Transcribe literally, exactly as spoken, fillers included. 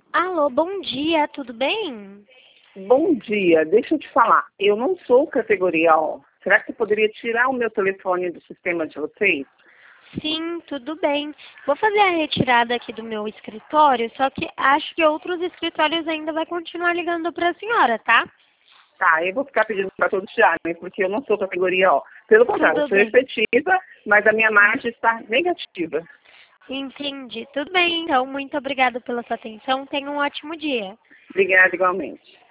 Alô, bom dia, tudo bem? Bom dia, deixa eu te falar, eu não sou categoria O. Será que você poderia tirar o meu telefone do sistema de vocês? Sim, tudo bem. Vou fazer a retirada aqui do meu escritório, só que acho que outros escritórios ainda vai continuar ligando para a senhora, tá? Tá, eu vou ficar pedindo para todos tirarem, porque eu não sou categoria O. Pelo contrário, eu Tudo sou bem. efetiva, mas a minha margem está negativa. Entendi. Tudo bem, então. Muito obrigada pela sua atenção. Tenha um ótimo dia. Obrigada igualmente.